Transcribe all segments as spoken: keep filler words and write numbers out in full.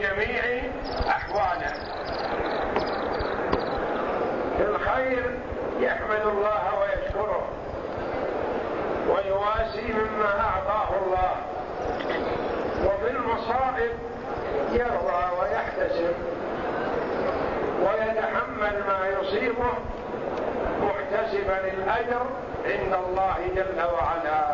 جميع أحواله. في الخير يحمد الله ويشكره ويواسي مما أعطاه الله، وفي المصائب يرضى ويحتسب ويتحمل ما يصيبه محتسبا الأجر عند الله جل وعلا.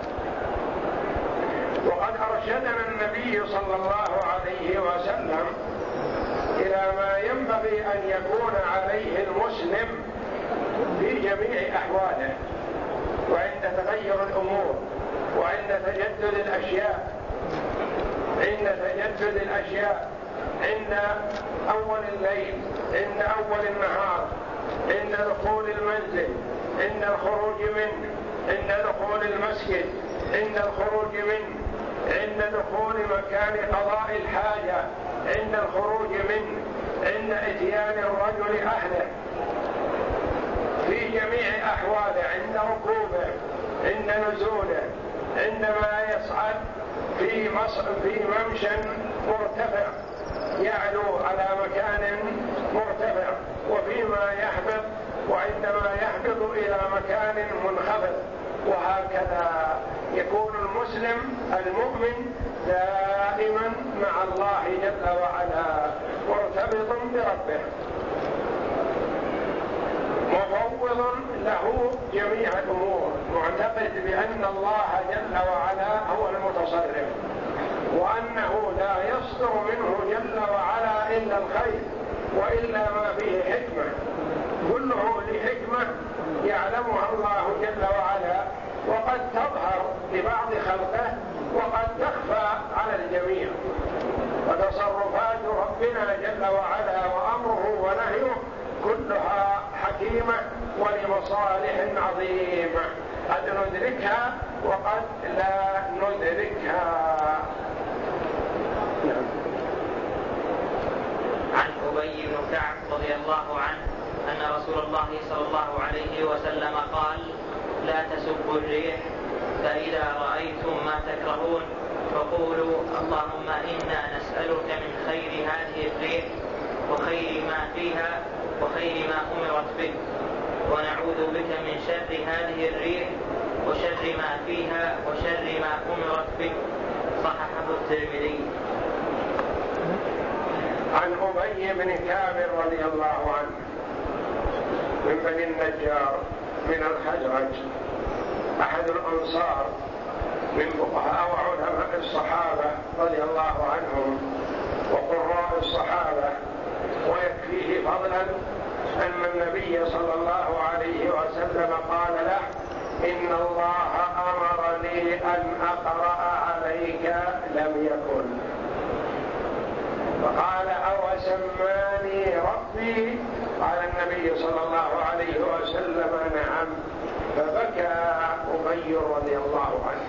وقد أرشدنا النبي صلى الله عليه وسلم إلى ما ينبغي أن يكون عليه المسلم في جميع أحواله، وعند تغير الأمور، وعند تجدد الأشياء عند تجدد الأشياء عند أول الليل، عند أول النهار، عند دخول المنزل، عند الخروج منه، عند دخول المسجد، عند الخروج منه، عند دخول مكان قضاء الحاجة، عند الخروج منه، عند إتيان الرجل أهله، في جميع أحواله، عند ركوبه، عند نزوله، عندما يصعد في في ممشى مرتفع يعلو على مكان مرتفع، وفيما يهبط، وعندما يهبط إلى مكان منخفض، وهكذا يكون المسلم المؤمن دائما مع الله جل وعلا مرتبط بربه مفوض له جميع الأمور، معتقد بأن الله جل وعلا هو المتصرف، وأنه لا يصدر منه جل وعلا إلا الخير وإلا ما فيه حكمة، كله لحكمة يعلمها الله جل وعلا، وقد تظهر لبعض خلقه وقد تخفى على الجميع. وتصرفات ربنا جل وعلا وأمره ونهيه كلها حكيمة ولمصالح عظيمة قد ندركها وقد لا ندركها. عن أبي بن كعب رضي الله عنه أن رسول الله صلى الله عليه وسلم قال: لا تسبوا الريح، فإذا رأيتم ما تكرهون فقولوا اللهم إنا نسألك من خير هذه الريح وخير ما فيها وخير ما أمرت به، ونعوذ بك من شر هذه الريح وشر ما فيها وشر ما أمرت به. صححه الترمذي. عن أبي بن كعب رضي الله عنه من بني النجار من الخزرج، أحد الأنصار من فقهاء وعلماء الصحابة رضي الله عنهم وقراء الصحابة، ويكفيه فضلا أن النبي صلى الله عليه وسلم قال له: إن الله أمرني أن أقرأ عليك لم يكن. فقال: أو سماني ربي؟ قال النبي صلى الله عليه وسلم: نعم. فبكى أبي رضي الله عنه.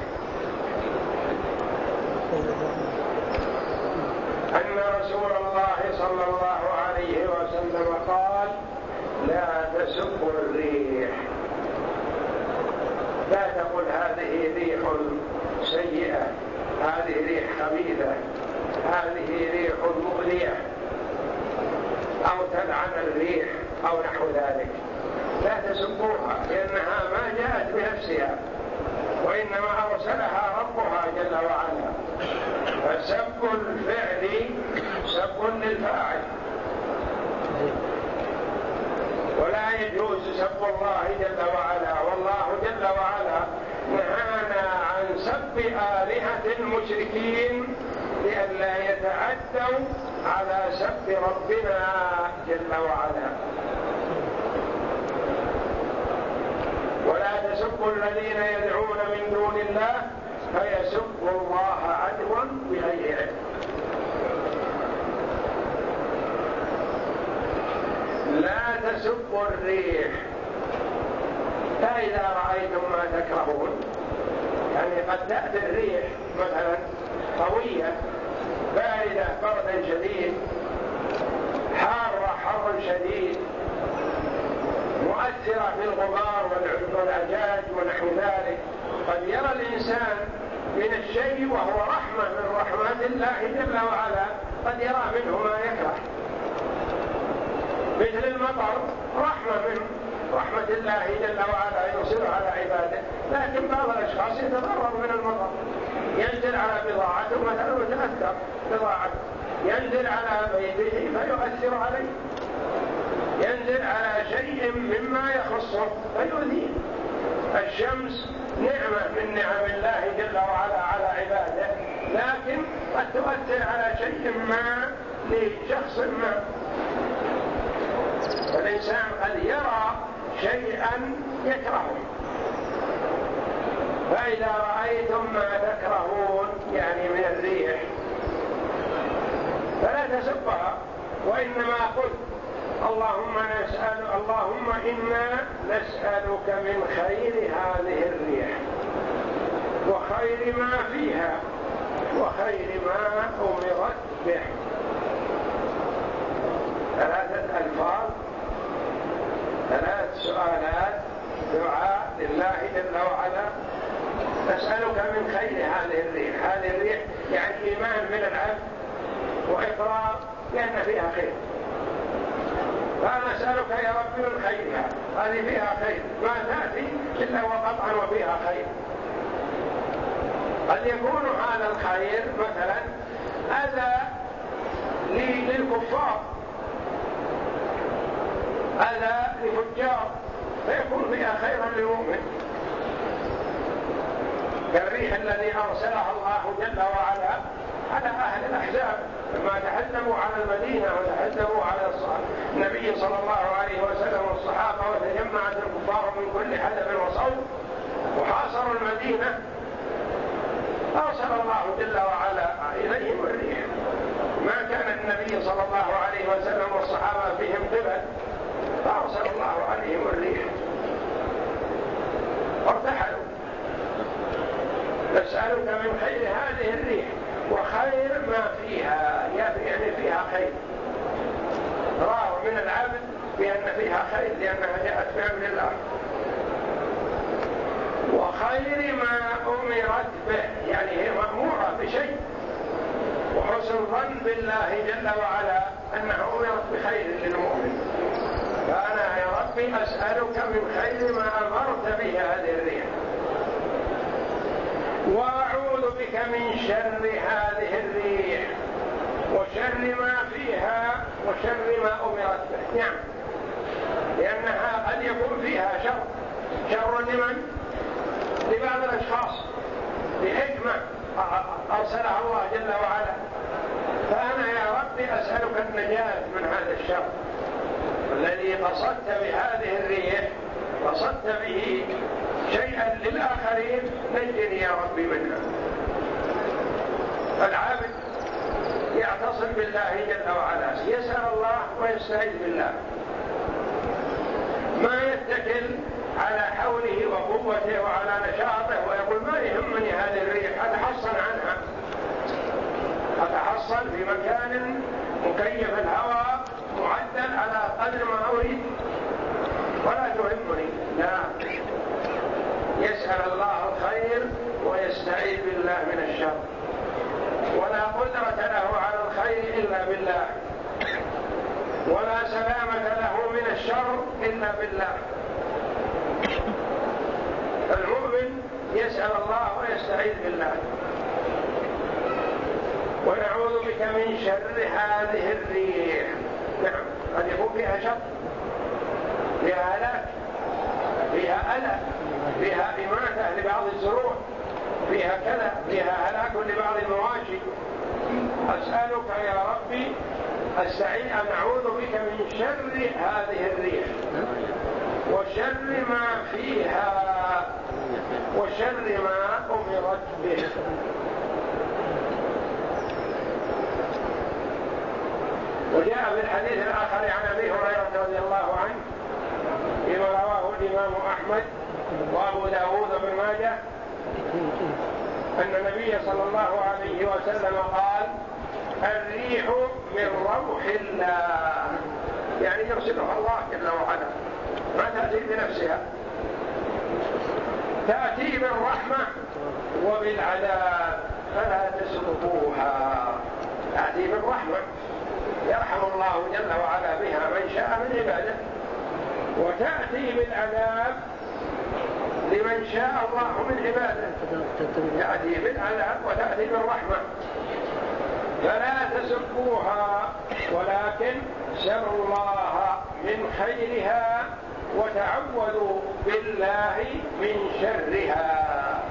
أن رسول الله صلى الله عليه وسلم قال: لا تسبوا الريح، لا تقل هذه ريح سيئة، هذه ريح خبيثة، هذه ريح مؤذية، أو تلعن الريح أو نحو ذلك. لا تسبوها، لأنها ما جاءت بنفسها، وإنما أرسلها ربها جل وعلا. فسب الفعل سب للفاعل، ولا يجوز سب الله جل وعلا. والله جل وعلا نهانا عن سب آلهة المشركين لئلا يتعدوا على سب ربنا جل وعلا. ولا تسبوا الذين يدعون من دون الله فيسبوا الله عدوا بغير علم. لا تسبوا الريح، فإذا رأيتم ما تكرهون، يعني قد تأتي الريح مثلا قوية باردة بردا شديد، حارة حر شديد، مؤثرة في الغبار والعجاج ونحو ذلك. قد يرى الإنسان من الشيء وهو رحمة من رحمات الله جل وعلا، قد يرى منه ما يكره، مثل المطر رحمة منه رحمة الله جل وعلا يرسل على عباده، لكن بعض الأشخاص يتضرر من المطر، ينزل على بضاعته مثلا وتأثر بضاعته، ينزل على بيته فيؤثر عليه، ينزل على شيء مما يخصه فيؤذيه. الشمس نعمة من نعم الله جل وعلا على عباده، لكن قد تؤثر على شيء ما لشخص ما، فالإنسان قد يرى شيئا يكرهه. فإذا رأيتم ما تكرهون يعني من الريح فلا تسبها، وإنما قل اللهم نسأل اللهم إنا نسألك من خير هذه الريح وخير ما فيها وخير ما أمرت به. ثلاثة ألفاظ، ثلاث سؤالات، دعاء لله جل وعلا. نسألك من خير هذه الريح، هذه الريح يعني إيمان من العبد وإقرار لأن فيها خير، فنسألك يا رب من خيرها، هذه فيها خير ما تأتي إلا وقطعا وفيها خير. قد يكون هذا الخير مثلا أذى للكفار، أذى لفجار، فيكون فيها خيرا للمؤمن، كالريح الذي أرسلها الله جل وعلا على أهل الأحزاب لما تحزموا على المدينة وتحزموا على النبي صلى الله عليه وسلم والصحابة، وتجمعت الكفار من كل حدب وصوب وحاصروا المدينة، أرسل الله جل وعلا إليهم الريح. ما كان النبي صلى الله عليه وسلم والصحابة فيهم قبل، فأرسل الله عليهم الريح وارتحلوا. نسألك من خير هذه الريح وخير ما فيها، يعني فيها خير، راه من العبد بأن فيها خير لأنها جاءت بأمر الله، وخير ما أمرت به يعني هي مأمورة بشيء، وحسن ظن بالله جل وعلا أنها أمرت بخير للمؤمن. فأنا يا ربي أسألك من خير ما أمرت به هذه الريح، وأعوذ بك من شر هذه الريح وشر ما فيها وشر ما أمرت به. نعم، لأنها قد يكون فيها شر، شر لمن؟ لبعض الأشخاص بحكمة أرسلها الله جل وعلا. فأنا يا ربي أسألك النجاة من هذا الشر الذي قصدت بهذه الريح، قصدت به شيئا للآخرين، نجني يا ربي منها. العابد يعتصم بالله جل وعلا، يسأل الله ويستعيذ بالله، ما يتكل على حوله وقوته وعلى نشاطه ويقول ما يهمني هذه الريح، أتحصن عنها، أتحصن في مكان مكيف الهواء معدل على قدر ما أريد ولا تهمني. لا، يسأل الله الخير ويستعيذ بالله من الشر، ولا قدرة له على الخير إلا بالله، ولا سلامة له من الشر إلا بالله. المؤمن يسأل الله ويستعيذ بالله. ونعوذ بك من شر هذه الريح. نعم، قد يكون فيها شر، فيها هلاك، فيها ألم، فيها إماتة لبعض الزروع، فيها كذا، فيها هلاك لبعض المواشي. أسألك يا ربي أستعين أن أعوذ بك من شر هذه الريح وشر ما فيها وشر ما أمرت به. وجاء في الحديث الآخر عن أبي هريرة رضي الله عنه فيما رواه الإمام أحمد وأبو داود بن ماجه أن النبي صلى الله عليه وسلم قال: الريح من روح الله، يعني يرسلها الله جل وعلا، ما تأتي بنفسها، تأتي بالرحمة وبالعذاب فلا تسلكوها. تأتي بالرحمة يرحم الله جل وعلا بها من شاء من عباده، وتأتي بالعذاب لمن شاء الله من عباده، تأتي بالعذاب وتأتي بالرحمة. فلا تسبوها ولكن سلوا الله من خيرها وتعوذوا بالله من شرها،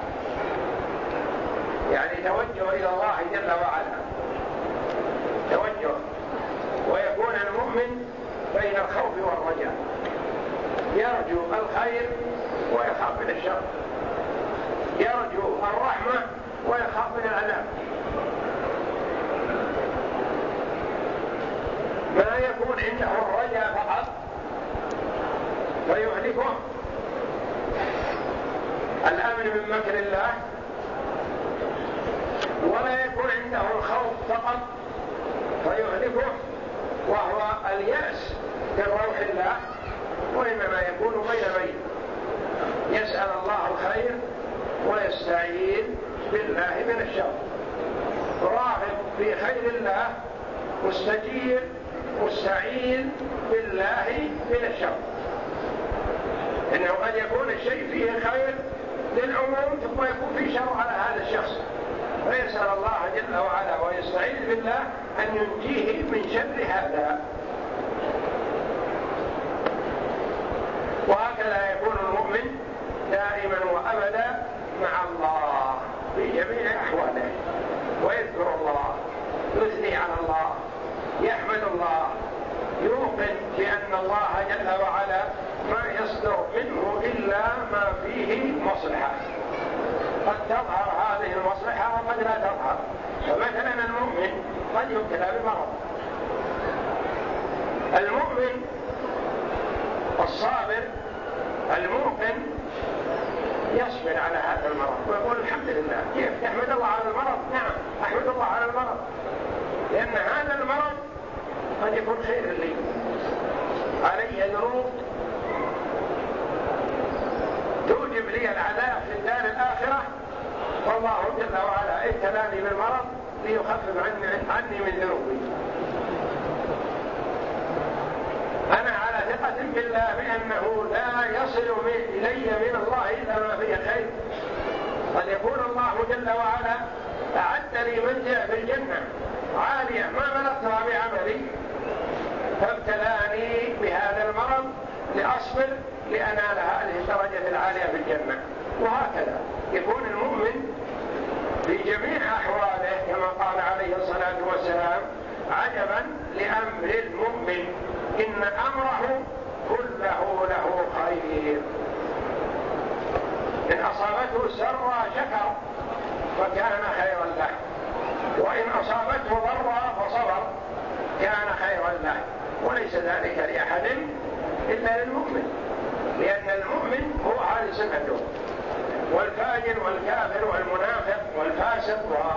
يعني توجه إلى الله جل وعلا، توجه، ويكون المؤمن بين الخوف والرجاء، يرجو الخير ويخاف من الشر، يرجو الرحمة ويخاف من العذاب. ما يكون عنده الرجاء فقط فيهلكه، الأمن من مكر الله، ولا يكون عنده الخوف فقط فيهلكه وهو اليأس من روح الله، وإنما يكون بين بين، يسأل الله الخير ويستعين بالله من الشر، راغب في خير الله مستجير مستعين بالله من الشر. إنه قد يكون الشيء فيه خير للعموم ثم يكون فيه شر على هذا الشخص، فيسأل الله جل وعلا ويستعين بالله أن ينجيه من شر هذا. وهكذا يكون المؤمن دائما وأبدا مع الله في جميع أحواله، ويذكر الله، يثني على الله، يحمد الله، يوقن بأن الله جل وعلا ما يصدر منه إلا ما فيه مصلحة، قد تظهر هذه المصلحة وقد لا تظهر. فمثلا المؤمن قد يبتلى بمرض، المؤمن الصابر الموقن يصبر على هذا المرض ويقول الحمد لله. كيف تحمد الله على المرض؟ نعم أحمد الله على المرض، لأن هذا المرض قد يكون خير لي، علي ذنوب توجب لي العذاب في الدار الآخرة، والله جل وعلا ابتلاني بالمرض ليخفف عني, عني من ذنوبي. أنا على ثقة بالله بأنه لا يصل إلي من الله إلا ما فيه خير. قد يكون الله جل وعلا أعد لي منزل في الجنة عالية ما بلغتها بعملي، فابتلاني بهذا المرض لأصبر لأنال هذه الدرجة العالية في الجنة. وهكذا يكون المؤمن في جميع أحواله كما قال عليه الصلاة والسلام: عجبا لأمر المؤمن إن أمره كله له خير. إن أصابته سرا شكر فكان خيرا له، وإن أصابته ضرا فصبر كان خيرا له. وليس ذلك لأحد إلا للمؤمن، لأن المؤمن هو هذه صفته، والفاجر والكافر والمنافق والفاسق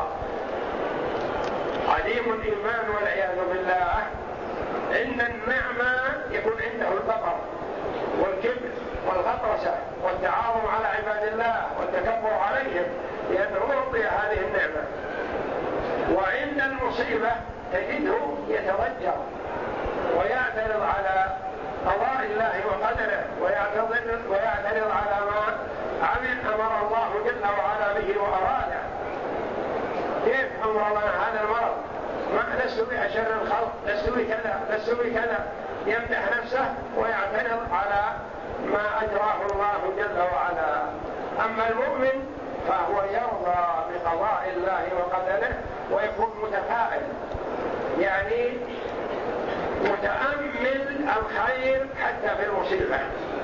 وعديم الإيمان والعياذ بالله عند النعمة يكون عنده البطر والكبر والغطرسة والتعاظم على عباد الله والتكبر عليهم لأنه أعطي هذه النعمة. وعند المصيبة تجده يتضجر ويعترض على قضاء الله وقدره، ويعترض ويعترض على ما عمل أمر الله جل وعلا به وأراده. كيف أمر الله هذا المرض؟ ما لست بأشر الخلق، لست بكذا لست بكذا، يمدح نفسه ويعترض على ما أجراه الله جل وعلا. أما المؤمن فهو يرضى بقضاء الله وقدره ويكون متفائل، يعني متأمل الخير حتى في المصيبة،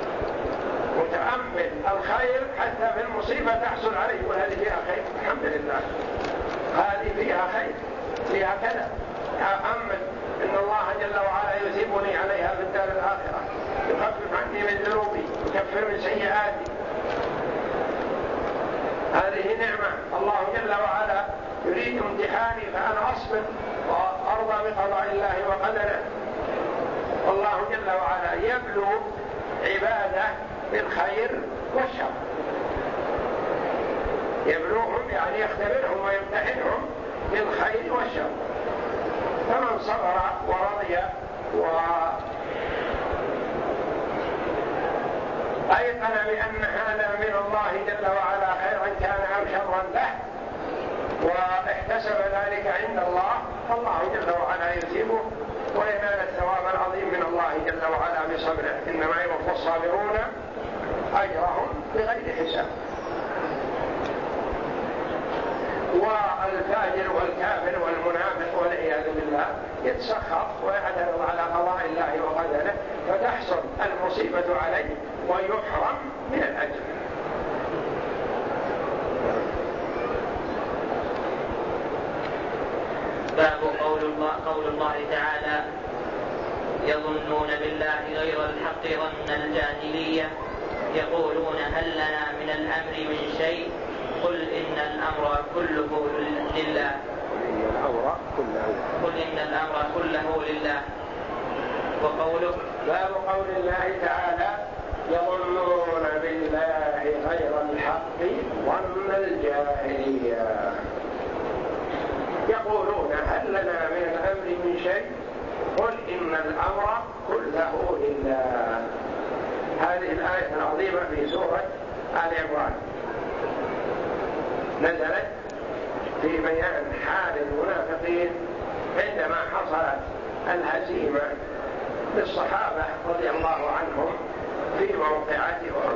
متأمل الخير حتى في المصيبة تحصل عليه، وهذه فيها خير الحمد لله، هذه فيها خير، فيها كذا، أأمل إن الله جل وعلا يثيبني عليها في الدار الآخرة، يخفف عني من ذنوبي، يكفر من سيئاتي. هذه نعمة الله جل وعلا يريد امتحاني فأنا أصبر وأرضى بقضاء الله وقدره. والله جل وعلا يبلو عباده بالخير والشر، يبلوهم يعني يختبرهم ويمتحنهم بالخير والشر. فمن صبر ورضي وأيقن بأن هذا من الله جل وعلا خيرا كان أو شرا له واحتسب ذلك عند الله، فالله جل وعلا يثيبه وينال الثواب العظيم من الله جل وعلا بصبره. إنما يوفى الصابرون أجرهم بغير حساب. والفاجر والكافر والمنافق والعياذ بالله يتسخط ويعترض على قضاء الله وقدره، فتحصل المصيبة عليه ويحرم من الأجر. باب قول الله, قول الله تعالى: يظنون بالله غير الحق ظن الجاهلية يقولون هل لنا من الأمر من شيء قل إن الأمر كله لله قل إن الأمر كله لله. وقوله: باب قول الله تعالى: يظنون بالله غير الحق ظن الجاهلية يقولون هل لنا من الأمر من شيء قل إن الأمر كله لله. هذه الآية العظيمة في سورة آل عمران نزلت في بيان حال المنافقين عندما حصلت الهزيمة للصحابة رضي الله عنهم في موقعة أحد.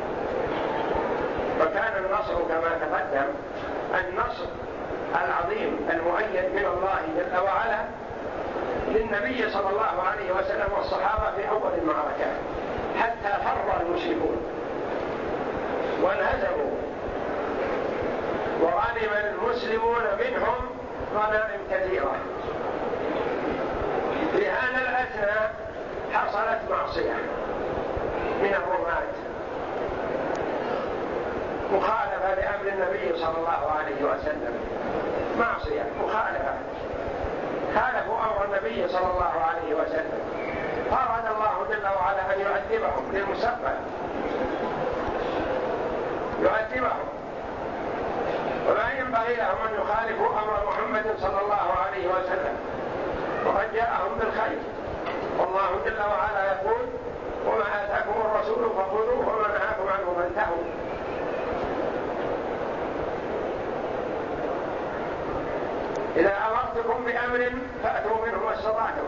وكان النصر كما تقدم النصر العظيم المؤيد من الله جل وعلا للنبي صلى الله عليه وسلم والصحابة في أول المعركة، حتى فر المشركون وانهزموا وغنم المسلمون منهم غنائم كثيرة. في هذا الأثناء حصلت معصية من الرماة مخالفة لأمر النبي صلى الله عليه وسلم، معصية مخالفة، خالفوا أمر النبي صلى الله عليه وسلم، فأراد الله جل وعلا أن يعذبهم للمستقبل، يعذبهم، ولا ينبغي لهم أن يخالفوا أمر محمد صلى الله عليه وسلم، وقد جاءهم بالخير. والله جل وعلا يقول: وما آتاكم الرسول فخذوه وما نهاكم عنه فانتهوا. إذا أمرتكم بأمر فأتوا منه ما استطعتم.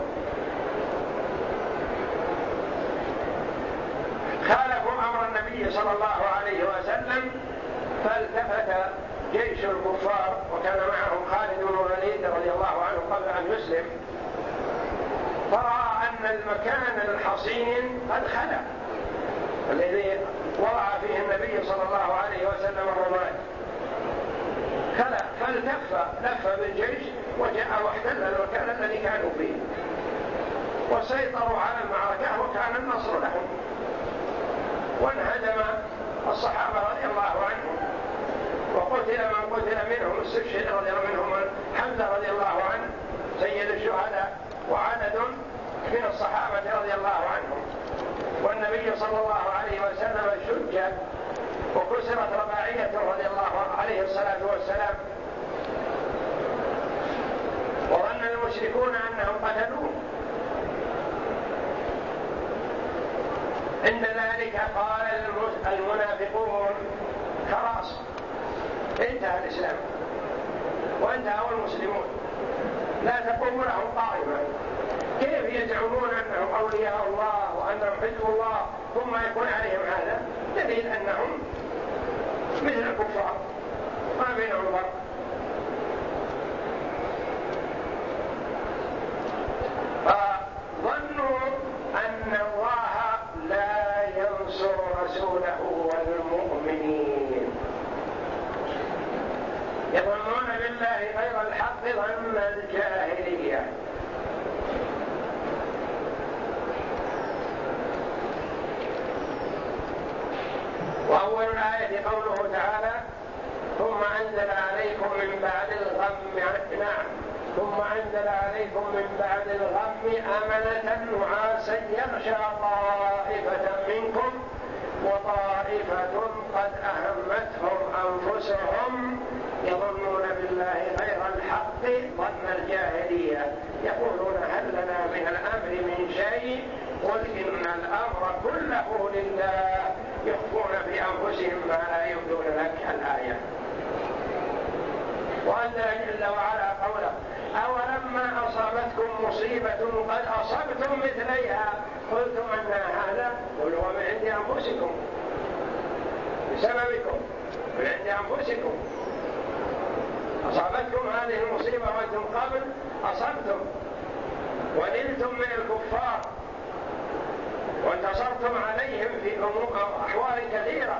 خالفوا أمر النبي صلى الله عليه وسلم، فالتفت جيش الكفار وكان معهم خالد بن الوليد رضي الله عنه قبل أن يسلم، فرأى أن المكان الحصين قد خلع الذي وضع فيه النبي صلى الله عليه وسلم الرماة، خلع، فالتف لف بالجيش وجاء واحتل المكان الذي كانوا فيه وسيطروا على المعركة وكان النصر لهم، وانهزم الصحابة رضي الله عنهم وقتل من قتل منهم، استشهد رضي الله منهم حمزة رضي الله عنه سيد الشهداء وعدد من الصحابة رضي الله عنهم. والنبي صلى الله عليه وسلم شج وكسرت رباعيته رضي الله عليه الصلاة والسلام، وظن المشركون أنهم قتلوه. عند ذلك قال المنافقون: خلاص انتهى الإسلام وانتهى المسلمون، لا تقوم لهم قائمة. كيف يزعمون أنهم أولياء الله وأنهم حزب الله ثم يكون عليهم هذا؟ دليل أنهم مثل الكفار ما بينهم فرق. فظنوا أن الله لا ينصر رسوله والمؤمنين. يظنون بالله غير الحق ظن الجاهلية. وأول الآية قوله تعالى: ثم أنزل عليكم من بعد الغم نعم ثم أنزل عليكم من بعد الغم أمنة نعاسا يغشى طائفة منكم وطائفة قد أهمتهم أنفسهم يظنون بالله غير الحق ظن الجاهلية يقولون هل لنا من الأمر من شيء قل إن الأمر كله لله يخفون في أنفسهم ما لا يبدون لك الآية. وأنزل جل وعلا قوله أولما أصابتكم مصيبة قد أصبتم مثليها قلتم أن هذا قل هو من عند أنفسكم بسببكم من عند أنفسكم أصابتكم هذه المصيبة وأنتم قبل أصبتم ونلتم من الكفار وانتصرتم عليهم في أحوال كثيرة،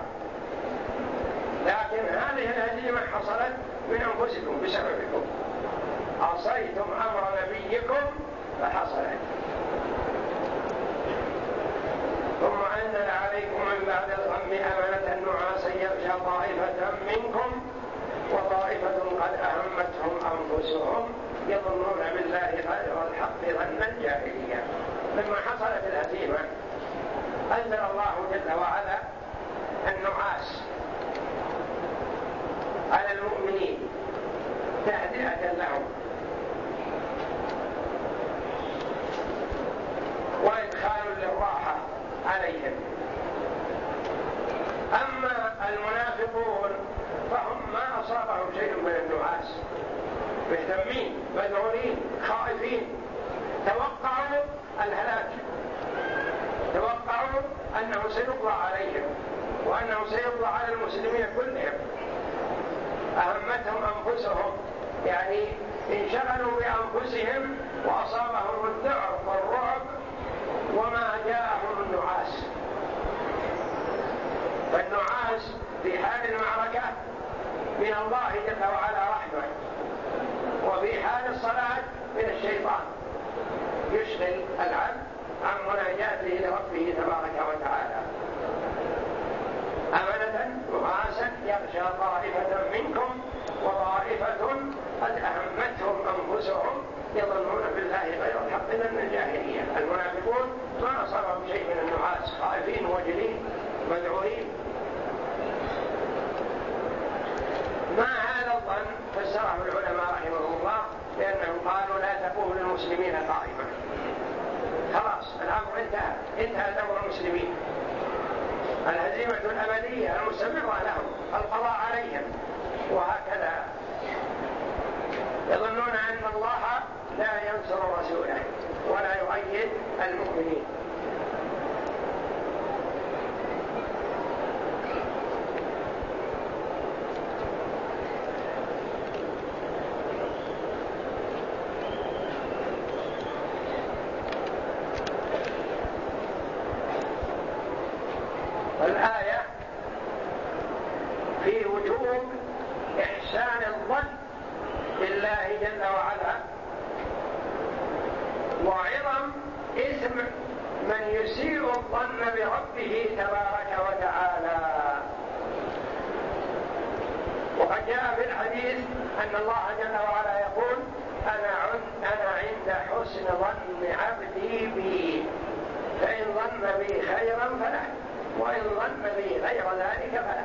لكن هذه الهزيمة حصلت من أنفسكم بسببكم عصيتم أمر نبيكم فحصلت. ثم أنزل عليكم من بعد الغم أمنة نعاسا يغشى طائفة منكم وطائفة قد أهمتهم أنفسهم يظنون بالله غير الحق ظن الجاهلية. لما حصلت الهزيمة أنزل الله جل وعلا النعاس على المؤمنين تهدئة لهم وإدخال للراحة عليهم. أما المنافقون فهم ما أصابهم شيء من النعاس، مهتمين مذعورين خائفين، توقعوا الهلاك، توقعوا أنه سيقضى عليهم وأنه سيقضى على المسلمين كلهم. أهمتهم أنفسهم يعني انشغلوا بأنفسهم وأصابهم الذعر والرعب وما جاءهم النعاس. فالنعاس في حال المعركة من الله جل وعلا رحمة، وفي حال الصلاة من الشيطان يشغل العبد عن مناجاته لربه تبارك وتعالى. أمنة نعاسا يغشى طائفة منكم وطائفة قد أهمتهم أنفسهم يظنون بالله غير الحق ظن الجاهلية. المنافقون ما أصابهم شيء من النعاس، خائفين وجلين مذعورين. ما هذا الظن فسره العلماء رحمهم الله لأنهم قالوا لا تقوم للمسلمين قائمة، خلاص الأمر انتهى، انتهى دور المسلمين، الهزيمة الأبدية المستمرة لهم، القضاء عليهم. وهكذا يظنون أن الله لا ينصر رسوله ولا يؤيد المؤمنين. الآية في وجوب إحسان الظن بالله جل وعلا وعظم إثم من يسيء الظن بربه تبارك وتعالى. وقد جاء في الحديث أن الله جل وعلا يقول أنا أنا عند حسن ظن عبدي بي فإن ظن بي خيرا فله وإن ظن بي غير ذلك فله.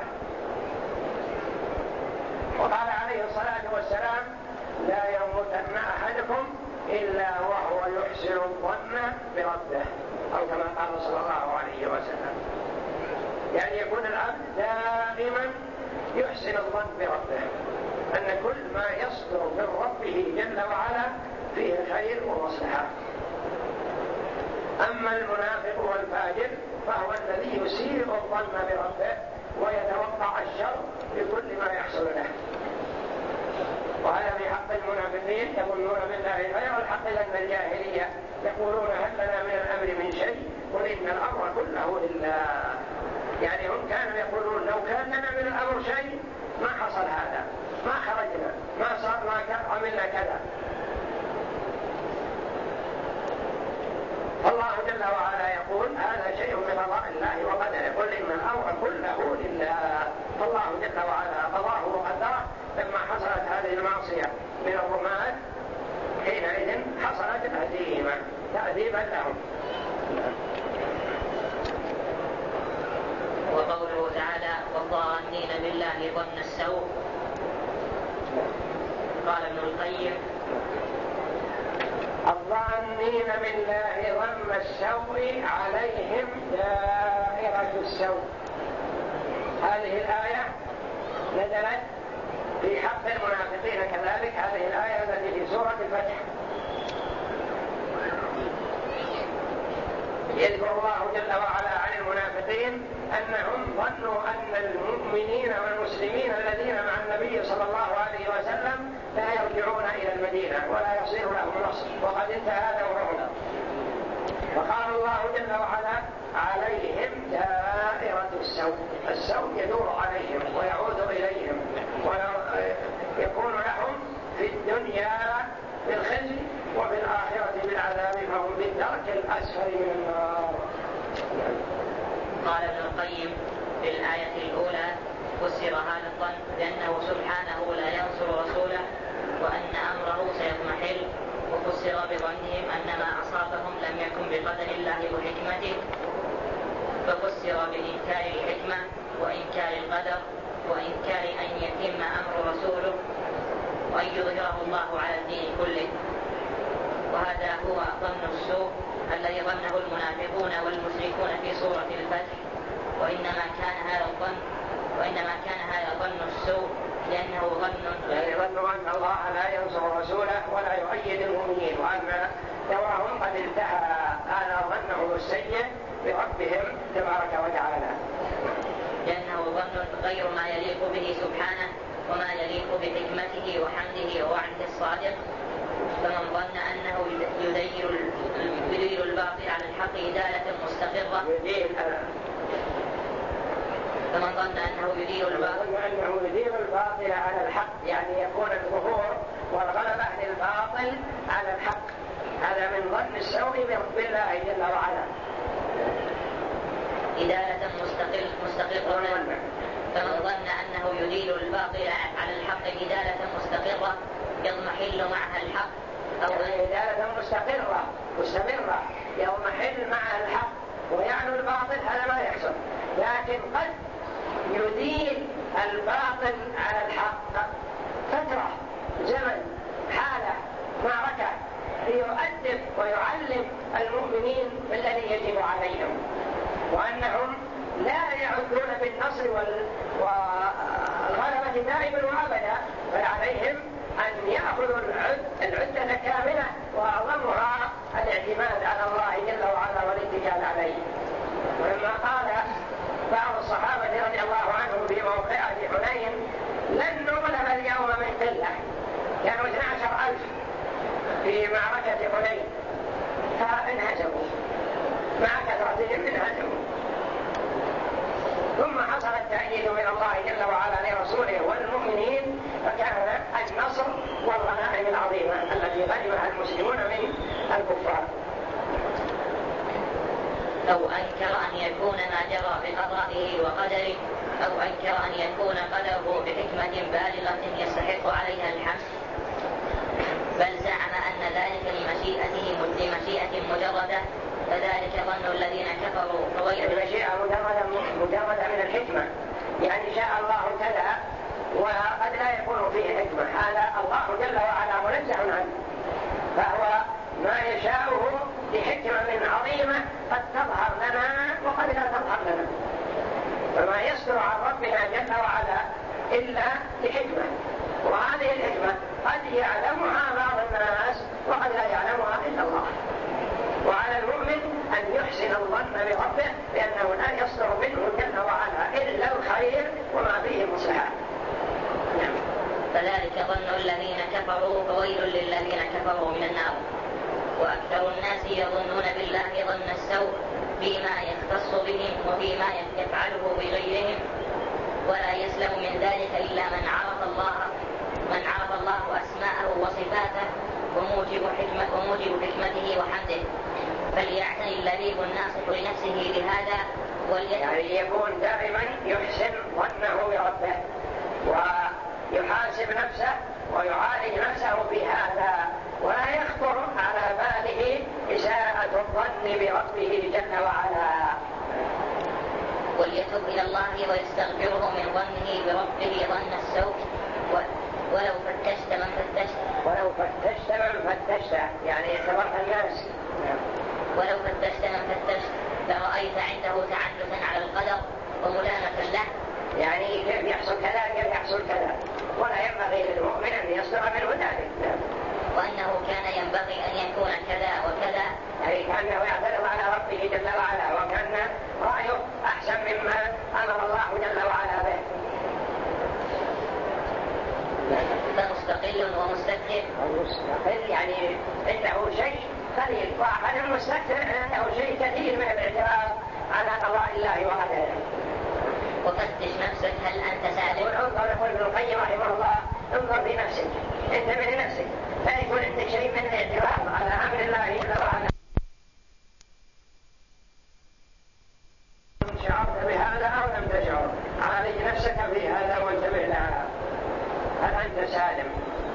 وقال عليه الصلاة والسلام لا يموتن أحدكم إلا وهو يحسن الظن بربه، أو كما قال صلى الله عليه وسلم. يعني يكون العبد دائما يحسن الظن بربه، أن كل ما يصدر من ربه جل وعلا فيه خير ومصلحة. أما المنافق والفاجر فهو الذي يسيء الظن بربه ويتوقع الشر بكل ما يحصل له. وهذا في حق المنافقين يظنون بالله غير الحق ظن الجاهلية، يقولون هل لنا من الأمر من شيء قل إن الأمر كله لله. يعني هم كانوا يقولون لو كان لنا من الأمر شيء ما حصل هذا، ما خرجنا، ما صار، ما عملنا كذا. الله جل وعلا يقول هذا شيء من قضاء الله وقدره، قل إن الأمر كله لله. فالله جل وعلا قضاه وقدره. لما حصلت هذه المعصية من الرماد حينئذ حصلت الهزيمة تأديبا لهم. وقوله تعالى والظانين بالله ظن السوء قال ابن القيم: الظانين بالله ظن السوء عليهم دائرة السوء. هذه الآية نزلت في حق المنافقين كذلك، هذه الآية التي في سورة الفتح يذكر الله جل وعلا عن المنافقين أنهم ظنوا أن المؤمنين والمسلمين الذين مع النبي صلى الله عليه وسلم لا يرجعون إلى المدينة ولا يصير لهم نصر، وقد انتهى دورهم. فقال الله جل وعلا: عليهم دائرة السوء. السوء يدور عليهم ويعود إليهم ويكون لهم في الدنيا بالخزي وفي الآخرة بالعذاب، فهم في الدرك الأسفل من النار. قال ابن القيم: في الآية الأولى فسر هذا الظن بأنه سبحانه لا ينصر رسوله وأن أمره سيضمحل، وفسر بظنهم أن ما أصابهم لم يكن بقدر الله وحكمته، ففسر بإنكار الحكمة وإنكار القدر وإنكار أن يتم أمر رسوله وأن يظهره الله على الدين كله. وهذا هو ظن السوء الذي ظنه المنافقون والمشركون في سورة الفتح. وإنما كان هذا الظن وإنما كان هذا ظن السوء لأنه ظن يعني ظنوا أن الله لا ينصر رسوله ولا يؤيد المؤمنين وأن دورهم قد انتهى. هذا ظنهم السيء بربهم تبارك وتعالى، لأنه ظن غير ما يليق به سبحانه وما يليق بحكمته وحمده ووعده الصادق. فمن ظن أنه يدير يدير الباطل على الحق إدالة مستقرة فمن ظن أنه يدير الباطل أنه يدير الباطل على الحق، يعني يكون الظهور والغلبة للباطل على الحق، هذا من ظن السوء بالله جل وعلا. إدالة مستقل مستقرة فمن ظن أنه يدير الباطل على الحق إدالة مستقرة يضمحل معها الحق، أو إدالة مستقرة مستمرة يضمحل معها الحق ويعنو الباطل، هذا ما يحصل. لكن قد يدير الباطل على الحق فترة زمن حالة معركة ليؤدب ويعلم المؤمنين بالذي يجب عليهم، وأنهم لا يعدون بالنصر والغلبة دائما وأبدا، بل عليهم أن يأخذوا العدة كاملة وأعظمها الاعتماد على الله جل وعلا والاتكال عليه. ولما قال بعض الصحابة رضي الله عنهم في موقعة حنين: لن نغلب اليوم من قلة، كانوا اثني عشر ألف في معركة حنين فانهزموا، مع كثرتهم انهزموا. ثم حصل التأييد من الله جل وعلا لرسوله والمؤمنين، فكان النصر والغنائم العظيمة التي غنمها المسلمون من الكفار. أو أنكر أن يكون ما جرى بقضائه وقدره، أو أنكر أن يكون قدره بحكمة بالغة يستحق عليها الحمد، بل زعم أن ذلك لمشيئته لمشيئة مجردة، فذلك ظن الذين كفروا فغير المشيئة مجردة من الحكمة، يعني شاء الله كذا وقد لا يكون فيه حكمة، هذا الله جل وعلا منزه عنه، فهو ما يشاءه لحكمة عظيمة قد تظهر لنا وقد لا تظهر لنا، فما يصدر عن ربنا جل وعلا إلا لحكمة، وهذه الحكمة قد يعلمها بعض الناس وقد لا يعلمها إلا الله. وعلى المؤمن أن يحسن الظن بربه لأنه لا يصدر منه جل وعلا إلا الخير وما فيه مصلحة. نعم. فذلك ظن الذين كفروا فويل للذين كفروا من النار. وأكثر الناس يظنون بالله ظن السوء فيما يختص بهم وفيما يفعله بغيرهم، ولا يسلم من ذلك إلا من عرف الله من عرف الله أسماءه وصفاته وموجب حكمة وموجب حكمته وحمده، فليعتني اللبيب الناصح لنفسه بهذا يعني يكون دائما يحسن ظنه بربه ويحاسب نفسه ويعالج نفسه بهذا، ولا يخطر على باله إساءة الظن بربه جل وعلا. وليتوب إلى الله ويستغفره من ظنه بربه ظن السوء ولو فتشت من فتشت ولو فتشت من فتشت يعني اعتبرت الناس. ولو فتشت من فتشت لرأيت عنده تعددا على القدر وملامة له، يعني كيف يحصل كذا كيف يحصل كذا، ولا ينبغي للمؤمن أن يصدر منه ذلك. وأنه كان ينبغي أن يكون كذا وكذا، يعني كأنه يعترض على ربه جل وعلا، وكان رأيه أحسن مما أمر الله جل وعلا به. فمستقل ومستكثر. المستقل يعني عنده شيء قليل، وأحد المستكثر عنده شيء كثير من الاعتراض على قضاء الله وقدره. وفتش نفسك هل أنت سالم. وانظر، يقول ابن القيم رحمه الله، انظر في نفسك، انتبه لنفسك، فيكون عندك شيء من الاعتراض على أمر الله جل وعلا. شعرت بهذا أو لم تشعر، عالج نفسك في هذا وانتبه لها، هل أنت سالم؟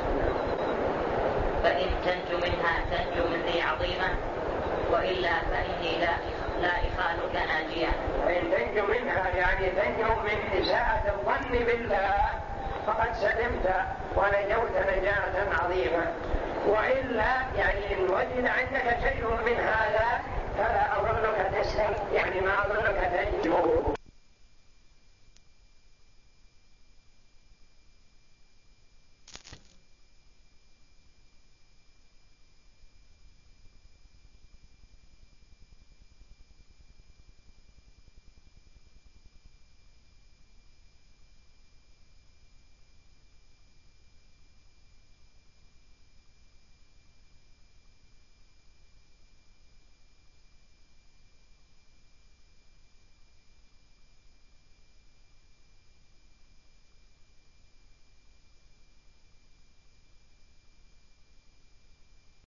فإن تنجو منها تنجو من ذي عظيمة، وإلا فإني لا لا إخالك ناجيا. فإن تنجو منها يعني تنجو من إساءة الظن بالله فقد سلمت ونجوت نجاة عظيمة، وإلا يعني إن وجد عندك شيء من